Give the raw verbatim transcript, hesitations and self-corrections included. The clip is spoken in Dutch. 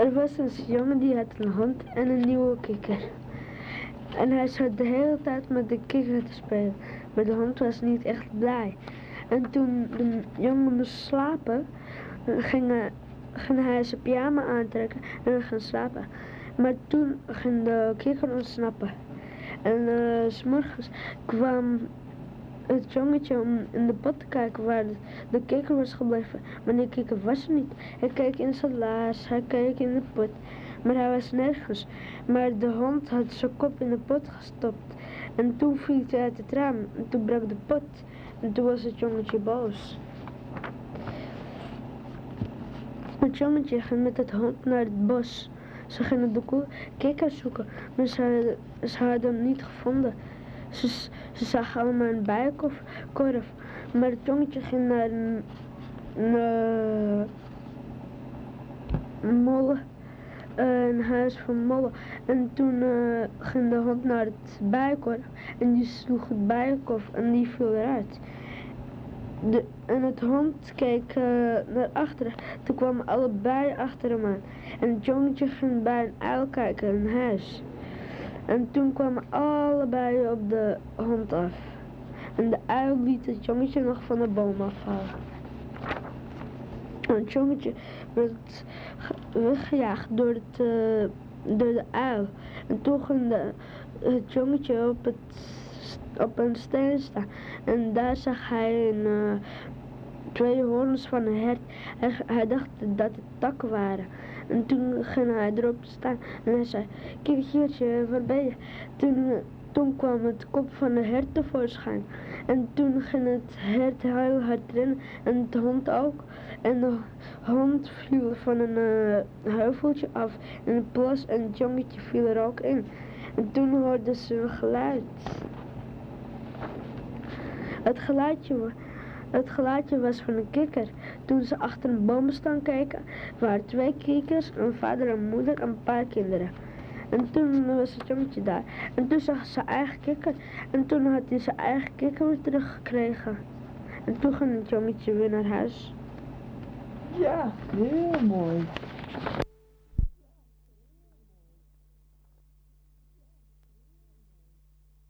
Er was een jongen die had een hond en een nieuwe kikker. En hij zat de hele tijd met de kikker te spelen, maar de hond was niet echt blij. En toen de jongen moest slapen, ging hij, ging hij zijn pyjama aantrekken en ging slapen. Maar toen ging de kikker ontsnappen. En uh, 's morgens kwam het jongetje om in de pot te kijken waar de, de kikker was gebleven. Maar de kikker was er niet. Hij keek in zijn laars, hij keek in de pot, maar hij was nergens. Maar de hond had zijn kop in de pot gestopt. En toen viel hij uit het raam en toen brak de pot. En toen was het jongetje boos. Het jongetje ging met het hond naar het bos. Ze gingen de kikker zoeken, maar ze, ze hadden hem niet gevonden. Ze, ze zagen allemaal een bijenkorf, maar het jongetje ging naar een, een, een molen, een huis van mollen. En toen uh, ging de hond naar het bijenkorf en die sloeg het bijenkorf en die viel eruit. De, en het hond keek uh, naar achteren. Toen kwamen alle bijen achter hem aan. En het jongetje ging bij een uil kijken, een huis. En toen kwamen alle bijen op de hond af. En de uil liet het jongetje nog van de boom afvallen. En het jongetje werd weggejaagd door, het, uh, door de uil. En toen ging de, het jongetje op, het, op een steen staan. En daar zag hij een, uh, twee hoorns van een hert. Hij, hij dacht dat het takken waren. En toen ging hij erop staan en hij zei, kikkertje, waar ben je? Toen, toen kwam het kop van de hert tevoorschijn. En toen ging het hert heel hard rennen en de hond ook. En de hond viel van een uh, heuveltje af in een plas en het jongetje viel er ook in. En toen hoorden ze een geluid. Het geluidje, het geluidje was van een kikker. Toen ze achter een boomstam keken, waren twee kikkers, een vader en moeder en een paar kinderen. En toen was het jongetje daar. En toen zag ze zijn eigen kikker. En toen had hij zijn eigen kikker weer teruggekregen. En toen ging het jongetje weer naar huis. Ja, heel mooi.